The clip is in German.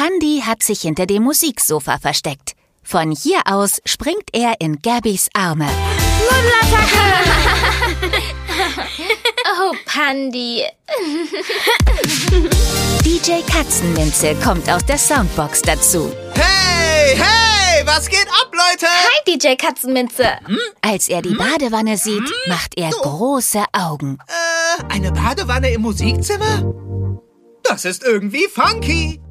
Pandi hat sich hinter dem Musiksofa versteckt. Von hier aus springt er in Gabbys Arme. Oh, Pandi. DJ Katzenminze kommt aus der Soundbox dazu. Hey, was geht ab, Leute? Hi, DJ Katzenminze. Als er die Badewanne sieht, macht er große Augen. Eine Badewanne im Musikzimmer? Das ist irgendwie funky.